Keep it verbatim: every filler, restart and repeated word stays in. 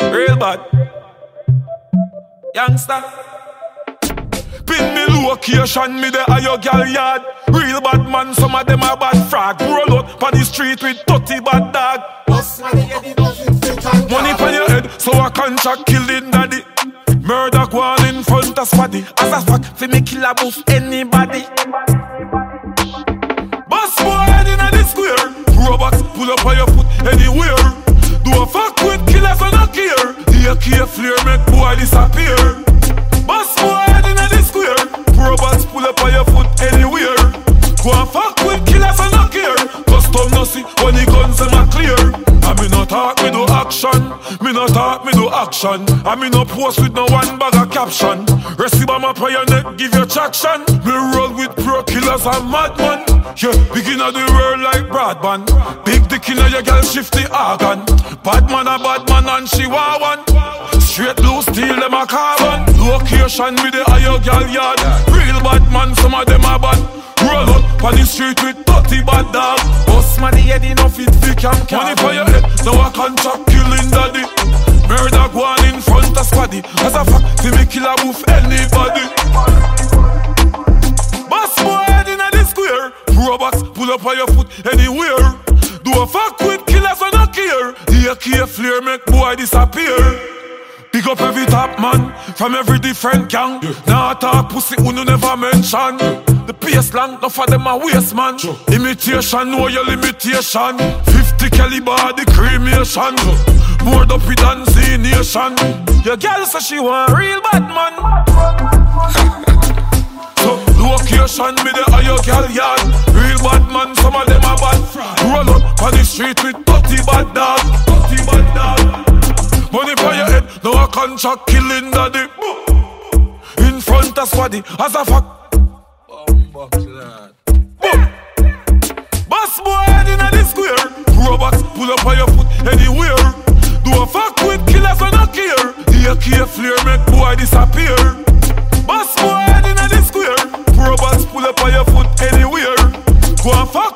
Real bad. Youngster. Pin me location, me the higher gal yard. Real bad man, some of them are bad frag. Roll out on the street with thirty bad dog. Money on your head, so a contract killing daddy. Murder go on in front of squaddy. As a fact, fi me kill a boof anybody. Boss boy head inna the square. Robots pull up on your foot anywhere. Do a fuck with killers and not care. The A K flare make boy disappear. Boss boy head inna the square. Robots pull up on your foot anywhere. Go and fuck with killers and not care. Custom no see when the guns them are clear. I me no talk, me do action. Me no talk, me do action. I me no post with no one bag of caption. Receive on my prayer neck, give you traction. Me roll with pro killers and madman. Yeah, begin of the world like broadband. Big dick in your girl shift the organ. Bad man a bad man and she want one. Straight blue steel them a carbon. Location with the higher girl yard. Real bad man, some of them are bad. Roll out on the street with thirty bad dog. Boss man the head enough it fi cam cam. Money for your head, now a contract killing daddy. Murder go on in front of squaddy. As a fact, fi me kill a boof anybody. Boss boy head inna the square. Robots pull up on your foot anywhere. Do a fuck with killers and not care. The A K flare make boy disappear. Big up every top man from every different gang. Yeah. Now talk pussy who you never mention. Yeah. The pace long, enough of them a waste man. Sure. Imitation, know your limitation. Fifty caliber, the cremation. Sure. More dopey than Z Nation. Your girl say she want real bad man. So location me the higher girl yard. Real bad man, some of them are bad. Roll up on the street with thirty bad dog. thirty bad dog. Money for your head, now a contract killing daddy. In front of squaddy, as a fuck. Boss boy head inna the square. Robots pull up on your foot anywhere. Do a fuck with killers and not care. The A K flare make boy disappear. Boss boy head inna the square. Robots pull up on your foot anywhere. Go and fuck